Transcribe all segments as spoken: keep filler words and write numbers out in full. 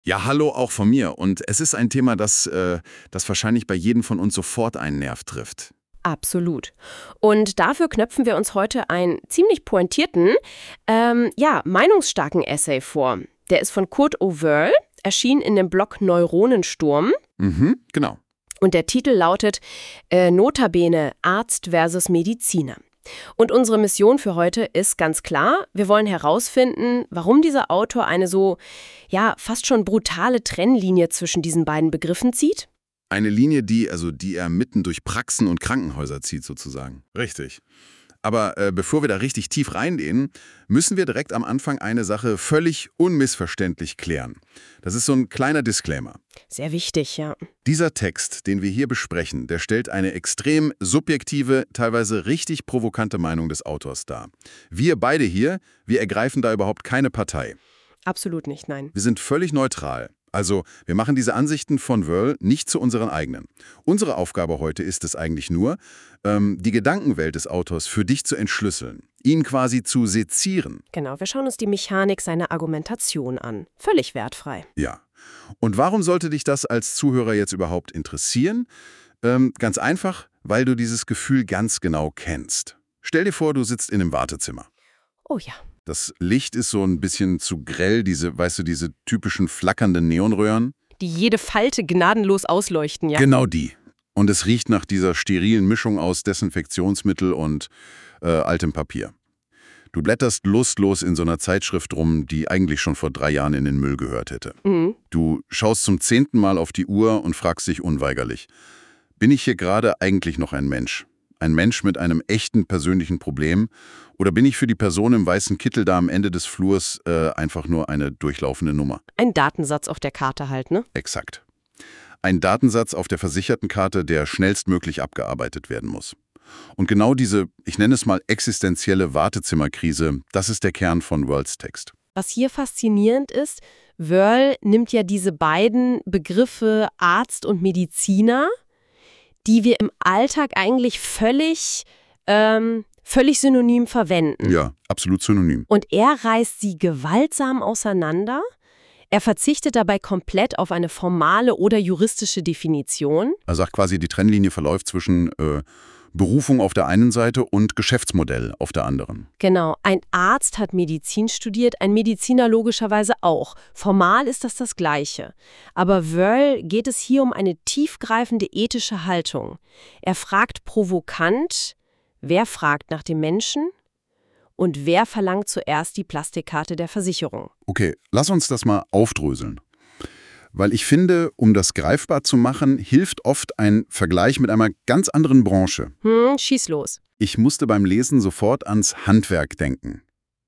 Ja, hallo auch von mir. Und es ist ein Thema, das, äh, das wahrscheinlich bei jedem von uns sofort einen Nerv trifft. Absolut. Und dafür knöpfen wir uns heute einen ziemlich pointierten, ähm, ja, meinungsstarken Essay vor. Der ist von Kurt Owerl, erschien in dem Blog Neuronensturm. Mhm, genau. Und der Titel lautet äh, Notabene Arzt versus Mediziner. Und unsere Mission für heute ist ganz klar, wir wollen herausfinden, warum dieser Autor eine so, ja, fast schon brutale Trennlinie zwischen diesen beiden Begriffen zieht. Eine Linie, die, also die er mitten durch Praxen und Krankenhäuser zieht sozusagen. Richtig. Aber äh, bevor wir da richtig tief reingehen, müssen wir direkt am Anfang eine Sache völlig unmissverständlich klären. Das ist so ein kleiner Disclaimer. Sehr wichtig, ja. Dieser Text, den wir hier besprechen, der stellt eine extrem subjektive, teilweise richtig provokante Meinung des Autors dar. Wir beide hier, wir ergreifen da überhaupt keine Partei. Absolut nicht, nein. Wir sind völlig neutral. Also, wir machen diese Ansichten von Wörl nicht zu unseren eigenen. Unsere Aufgabe heute ist es eigentlich nur, ähm, die Gedankenwelt des Autors für dich zu entschlüsseln, ihn quasi zu sezieren. Genau, wir schauen uns die Mechanik seiner Argumentation an. Völlig wertfrei. Ja. Und warum sollte dich das als Zuhörer jetzt überhaupt interessieren? Ähm, ganz einfach, weil du dieses Gefühl ganz genau kennst. Stell dir vor, du sitzt in einem Wartezimmer. Oh ja. Das Licht ist so ein bisschen zu grell, diese, weißt du, diese typischen flackernden Neonröhren. Die jede Falte gnadenlos ausleuchten, ja. Genau die. Und es riecht nach dieser sterilen Mischung aus Desinfektionsmittel und äh, altem Papier. Du blätterst lustlos in so einer Zeitschrift rum, die eigentlich schon vor drei Jahren in den Müll gehört hätte. Mhm. Du schaust zum zehnten Mal auf die Uhr und fragst dich unweigerlich, bin ich hier gerade eigentlich noch ein Mensch? Ein Mensch mit einem echten persönlichen Problem? Oder bin ich für die Person im weißen Kittel da am Ende des Flurs äh, einfach nur eine durchlaufende Nummer? Ein Datensatz auf der Karte halt, ne? Exakt. Ein Datensatz auf der Versichertenkarte, der schnellstmöglich abgearbeitet werden muss. Und genau diese, ich nenne es mal existenzielle Wartezimmerkrise, das ist der Kern von Wörls Text. Was hier faszinierend ist, Wörl nimmt ja diese beiden Begriffe Arzt und Mediziner, die wir im Alltag eigentlich völlig, ähm, völlig synonym verwenden. Ja, absolut synonym. Und er reißt sie gewaltsam auseinander. Er verzichtet dabei komplett auf eine formale oder juristische Definition. Er sagt quasi, die Trennlinie verläuft zwischen äh, Berufung auf der einen Seite und Geschäftsmodell auf der anderen. Genau, ein Arzt hat Medizin studiert, ein Mediziner logischerweise auch. Formal ist das das Gleiche. Aber Wörl geht es hier um eine tiefgreifende ethische Haltung. Er fragt provokant, wer fragt nach dem Menschen und wer verlangt zuerst die Plastikkarte der Versicherung. Okay, lass uns das mal aufdröseln. Weil ich finde, um das greifbar zu machen, hilft oft ein Vergleich mit einer ganz anderen Branche. Hm, schieß los. Ich musste beim Lesen sofort ans Handwerk denken.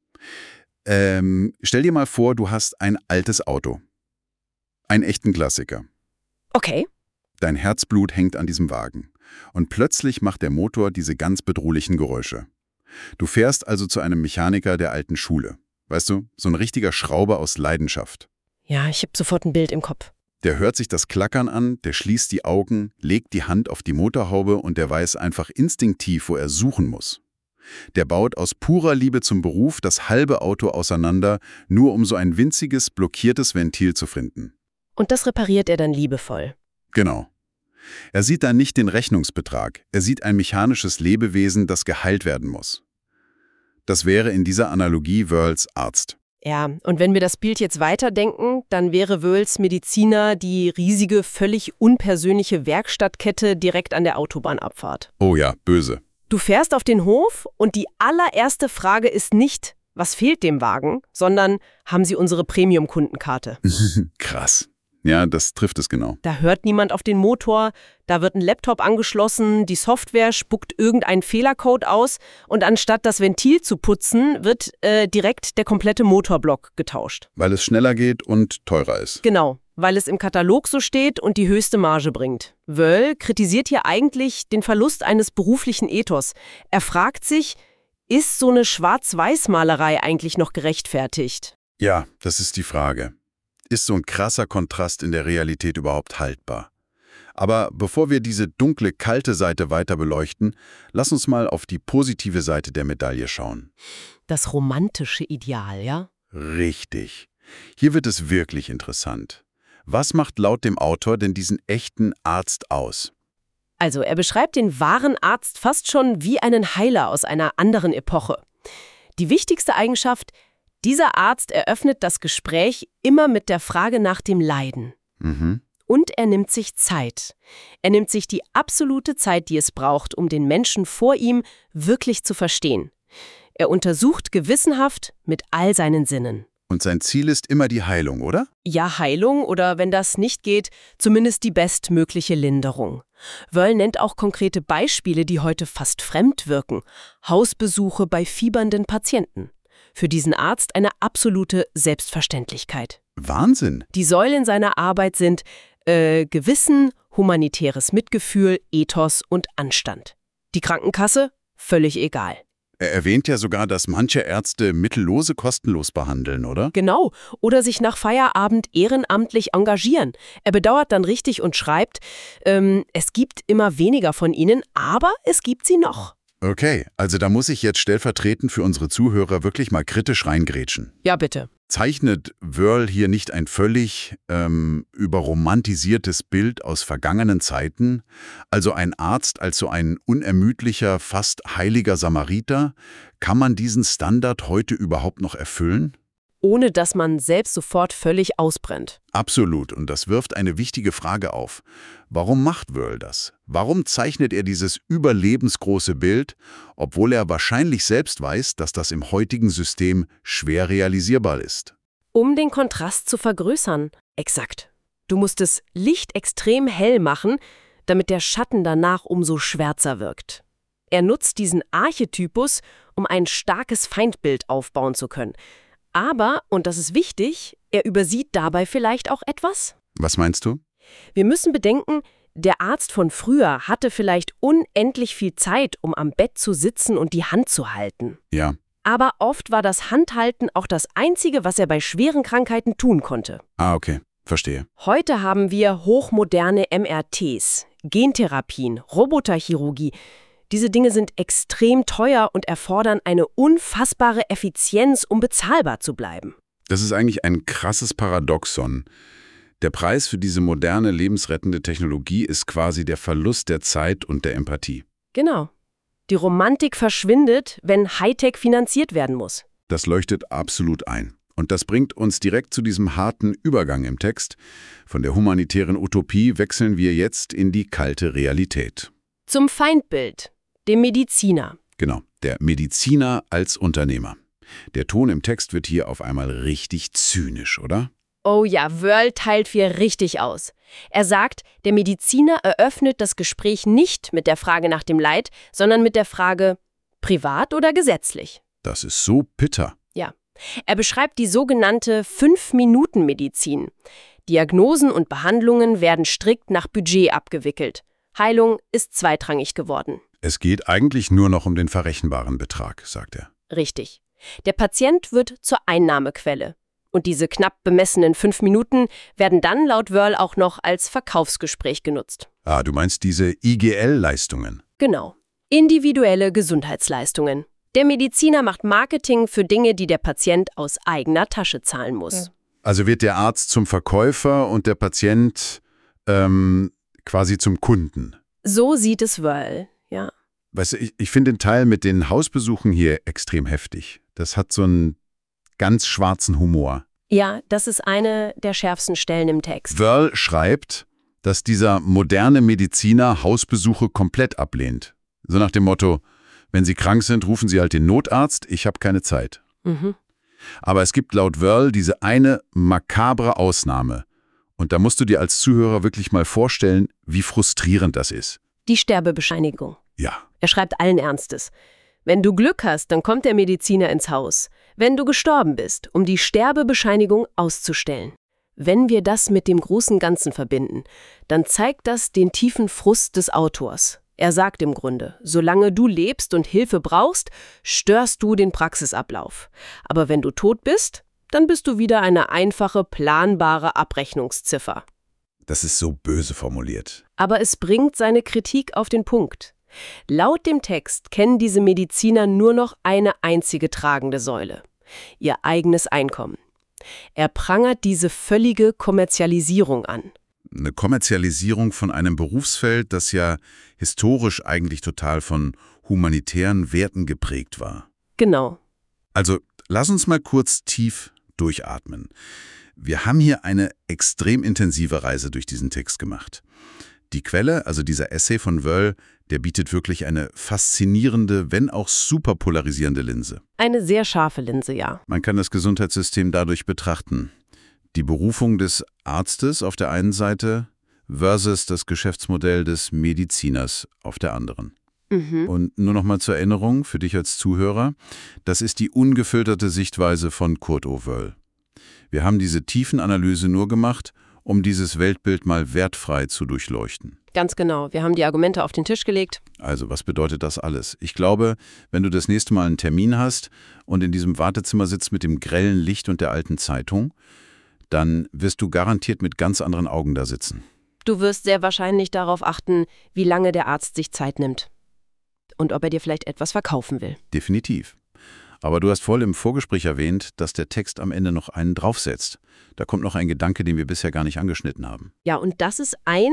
Ähm, stell dir mal vor, du hast ein altes Auto. Einen echten Klassiker. Okay. Dein Herzblut hängt an diesem Wagen. Und plötzlich macht der Motor diese ganz bedrohlichen Geräusche. Du fährst also zu einem Mechaniker der alten Schule. Weißt du, so ein richtiger Schrauber aus Leidenschaft. Ja, ich habe sofort ein Bild im Kopf. Der hört sich das Klackern an, der schließt die Augen, legt die Hand auf die Motorhaube und der weiß einfach instinktiv, wo er suchen muss. Der baut aus purer Liebe zum Beruf das halbe Auto auseinander, nur um so ein winziges, blockiertes Ventil zu finden. Und das repariert er dann liebevoll. Genau. Er sieht da nicht den Rechnungsbetrag, er sieht ein mechanisches Lebewesen, das geheilt werden muss. Das wäre in dieser Analogie Wörls Arzt. Ja, und wenn wir das Bild jetzt weiterdenken, dann wäre Wörls Mediziner die riesige, völlig unpersönliche Werkstattkette direkt an der Autobahnabfahrt. Oh ja, böse. Du fährst auf den Hof und die allererste Frage ist nicht, was fehlt dem Wagen, sondern haben Sie unsere Premium-Kundenkarte? Krass. Ja, das trifft es genau. Da hört niemand auf den Motor, da wird ein Laptop angeschlossen, die Software spuckt irgendeinen Fehlercode aus und anstatt das Ventil zu putzen, wird äh, direkt der komplette Motorblock getauscht. Weil es schneller geht und teurer ist. Genau, weil es im Katalog so steht und die höchste Marge bringt. Wörl kritisiert hier eigentlich den Verlust eines beruflichen Ethos. Er fragt sich, ist so eine Schwarz-Weiß-Malerei eigentlich noch gerechtfertigt? Ja, das ist die Frage. Ist so ein krasser Kontrast in der Realität überhaupt haltbar? Aber bevor wir diese dunkle, kalte Seite weiter beleuchten, lass uns mal auf die positive Seite der Medaille schauen. Das romantische Ideal, ja? Richtig. Hier wird es wirklich interessant. Was macht laut dem Autor denn diesen echten Arzt aus? Also er beschreibt den wahren Arzt fast schon wie einen Heiler aus einer anderen Epoche. Die wichtigste Eigenschaft: dieser Arzt eröffnet das Gespräch immer mit der Frage nach dem Leiden. Mhm. Und er nimmt sich Zeit. Er nimmt sich die absolute Zeit, die es braucht, um den Menschen vor ihm wirklich zu verstehen. Er untersucht gewissenhaft mit all seinen Sinnen. Und sein Ziel ist immer die Heilung, oder? Ja, Heilung oder, wenn das nicht geht, zumindest die bestmögliche Linderung. Wörl nennt auch konkrete Beispiele, die heute fast fremd wirken. Hausbesuche bei fiebernden Patienten. Für diesen Arzt eine absolute Selbstverständlichkeit. Wahnsinn! Die Säulen seiner Arbeit sind äh, Gewissen, humanitäres Mitgefühl, Ethos und Anstand. Die Krankenkasse? Völlig egal. Er erwähnt ja sogar, dass manche Ärzte Mittellose kostenlos behandeln, oder? Genau. Oder sich nach Feierabend ehrenamtlich engagieren. Er bedauert dann richtig und schreibt, ähm, es gibt immer weniger von ihnen, aber es gibt sie noch. Okay, also da muss ich jetzt stellvertretend für unsere Zuhörer wirklich mal kritisch reingrätschen. Ja, bitte. Zeichnet Wörl hier nicht ein völlig ähm, überromantisiertes Bild aus vergangenen Zeiten? Also ein Arzt als so ein unermüdlicher, fast heiliger Samariter? Kann man diesen Standard heute überhaupt noch erfüllen? Ohne dass man selbst sofort völlig ausbrennt. Absolut, und das wirft eine wichtige Frage auf. Warum macht Wörl das? Warum zeichnet er dieses überlebensgroße Bild, obwohl er wahrscheinlich selbst weiß, dass das im heutigen System schwer realisierbar ist? Um den Kontrast zu vergrößern. Exakt. Du musst das Licht extrem hell machen, damit der Schatten danach umso schwärzer wirkt. Er nutzt diesen Archetypus, um ein starkes Feindbild aufbauen zu können. Aber, und das ist wichtig, er übersieht dabei vielleicht auch etwas? Was meinst du? Wir müssen bedenken, der Arzt von früher hatte vielleicht unendlich viel Zeit, um am Bett zu sitzen und die Hand zu halten. Ja. Aber oft war das Handhalten auch das Einzige, was er bei schweren Krankheiten tun konnte. Ah, okay. Verstehe. Heute haben wir hochmoderne M R Ts, Gentherapien, Roboterchirurgie. Diese Dinge sind extrem teuer und erfordern eine unfassbare Effizienz, um bezahlbar zu bleiben. Das ist eigentlich ein krasses Paradoxon. Der Preis für diese moderne, lebensrettende Technologie ist quasi der Verlust der Zeit und der Empathie. Genau. Die Romantik verschwindet, wenn Hightech finanziert werden muss. Das leuchtet absolut ein. Und das bringt uns direkt zu diesem harten Übergang im Text. Von der humanitären Utopie wechseln wir jetzt in die kalte Realität. Zum Feindbild, dem Mediziner. Genau, der Mediziner als Unternehmer. Der Ton im Text wird hier auf einmal richtig zynisch, oder? Oh ja, Wörl teilt wir richtig aus. Er sagt, der Mediziner eröffnet das Gespräch nicht mit der Frage nach dem Leid, sondern mit der Frage, privat oder gesetzlich? Das ist so bitter. Ja. Er beschreibt die sogenannte Fünf-Minuten-Medizin. Diagnosen und Behandlungen werden strikt nach Budget abgewickelt. Heilung ist zweitrangig geworden. Es geht eigentlich nur noch um den verrechenbaren Betrag, sagt er. Richtig. Der Patient wird zur Einnahmequelle. Und diese knapp bemessenen fünf Minuten werden dann laut Wörl auch noch als Verkaufsgespräch genutzt. Ah, du meinst diese I G L-Leistungen? Genau. Individuelle Gesundheitsleistungen. Der Mediziner macht Marketing für Dinge, die der Patient aus eigener Tasche zahlen muss. Also wird der Arzt zum Verkäufer und der Patient ähm, quasi zum Kunden. So sieht es Wörl, ja. Weißt du, ich, ich finde den Teil mit den Hausbesuchen hier extrem heftig. Das hat so einen ganz schwarzen Humor. Ja, das ist eine der schärfsten Stellen im Text. Wörl schreibt, dass dieser moderne Mediziner Hausbesuche komplett ablehnt. So nach dem Motto, wenn Sie krank sind, rufen Sie halt den Notarzt, ich habe keine Zeit. Mhm. Aber es gibt laut Wörl diese eine makabre Ausnahme. Und da musst du dir als Zuhörer wirklich mal vorstellen, wie frustrierend das ist. Die Sterbebescheinigung. Ja. Er schreibt allen Ernstes. Wenn du Glück hast, dann kommt der Mediziner ins Haus. Wenn du gestorben bist, um die Sterbebescheinigung auszustellen. Wenn wir das mit dem großen Ganzen verbinden, dann zeigt das den tiefen Frust des Autors. Er sagt im Grunde, solange du lebst und Hilfe brauchst, störst du den Praxisablauf. Aber wenn du tot bist, dann bist du wieder eine einfache, planbare Abrechnungsziffer. Das ist so böse formuliert. Aber es bringt seine Kritik auf den Punkt. Laut dem Text kennen diese Mediziner nur noch eine einzige tragende Säule: ihr eigenes Einkommen. Er prangert diese völlige Kommerzialisierung an. Eine Kommerzialisierung von einem Berufsfeld, das ja historisch eigentlich total von humanitären Werten geprägt war. Genau. Also, lass uns mal kurz tief durchatmen. Wir haben hier eine extrem intensive Reise durch diesen Text gemacht. Die Quelle, also dieser Essay von Wöll, der bietet wirklich eine faszinierende, wenn auch super polarisierende Linse. Eine sehr scharfe Linse, ja. Man kann das Gesundheitssystem dadurch betrachten. Die Berufung des Arztes auf der einen Seite versus das Geschäftsmodell des Mediziners auf der anderen. Mhm. Und nur noch mal zur Erinnerung für dich als Zuhörer, das ist die ungefilterte Sichtweise von Kurt O. Wöll. Wir haben diese Tiefenanalyse nur gemacht, um dieses Weltbild mal wertfrei zu durchleuchten. Ganz genau. Wir haben die Argumente auf den Tisch gelegt. Also, was bedeutet das alles? Ich glaube, wenn du das nächste Mal einen Termin hast und in diesem Wartezimmer sitzt mit dem grellen Licht und der alten Zeitung, dann wirst du garantiert mit ganz anderen Augen da sitzen. Du wirst sehr wahrscheinlich darauf achten, wie lange der Arzt sich Zeit nimmt. Und ob er dir vielleicht etwas verkaufen will. Definitiv. Aber du hast voll im Vorgespräch erwähnt, dass der Text am Ende noch einen draufsetzt. Da kommt noch ein Gedanke, den wir bisher gar nicht angeschnitten haben. Ja, und das ist ein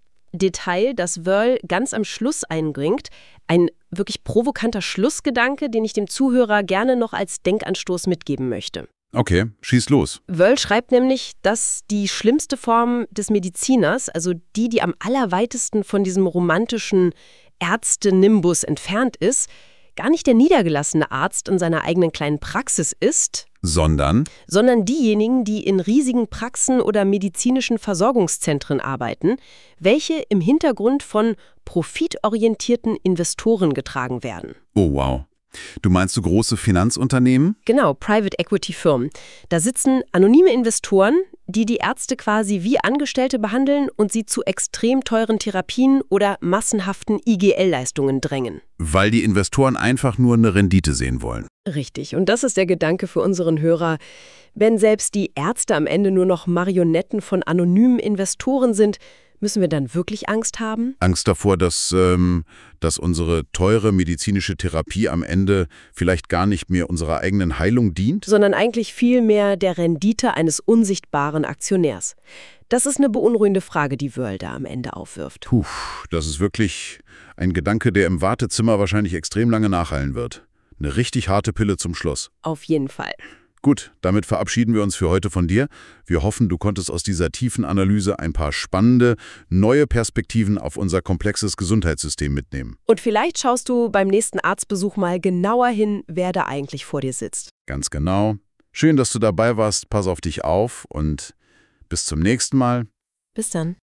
Detail, das Wöll ganz am Schluss einbringt. Ein wirklich provokanter Schlussgedanke, den ich dem Zuhörer gerne noch als Denkanstoß mitgeben möchte. Okay, schieß los. Wöll schreibt nämlich, dass die schlimmste Form des Mediziners, also die, die am allerweitesten von diesem romantischen Ärzte-Nimbus entfernt ist, gar nicht der niedergelassene Arzt in seiner eigenen kleinen Praxis ist, Sondern? sondern diejenigen, die in riesigen Praxen oder medizinischen Versorgungszentren arbeiten, welche im Hintergrund von profitorientierten Investoren getragen werden. Oh, wow. Du meinst so große Finanzunternehmen? Genau, Private Equity Firmen. Da sitzen anonyme Investoren, die die Ärzte quasi wie Angestellte behandeln und sie zu extrem teuren Therapien oder massenhaften I G L-Leistungen drängen. Weil die Investoren einfach nur eine Rendite sehen wollen. Richtig, und das ist der Gedanke für unseren Hörer. Wenn selbst die Ärzte am Ende nur noch Marionetten von anonymen Investoren sind, müssen wir dann wirklich Angst haben? Angst davor, dass, ähm, dass unsere teure medizinische Therapie am Ende vielleicht gar nicht mehr unserer eigenen Heilung dient? Sondern eigentlich vielmehr der Rendite eines unsichtbaren Aktionärs. Das ist eine beunruhigende Frage, die Wöll da am Ende aufwirft. Puh, das ist wirklich ein Gedanke, der im Wartezimmer wahrscheinlich extrem lange nachhallen wird. Eine richtig harte Pille zum Schluss. Auf jeden Fall. Gut, damit verabschieden wir uns für heute von dir. Wir hoffen, du konntest aus dieser tiefen Analyse ein paar spannende, neue Perspektiven auf unser komplexes Gesundheitssystem mitnehmen. Und vielleicht schaust du beim nächsten Arztbesuch mal genauer hin, wer da eigentlich vor dir sitzt. Ganz genau. Schön, dass du dabei warst. Pass auf dich auf und bis zum nächsten Mal. Bis dann.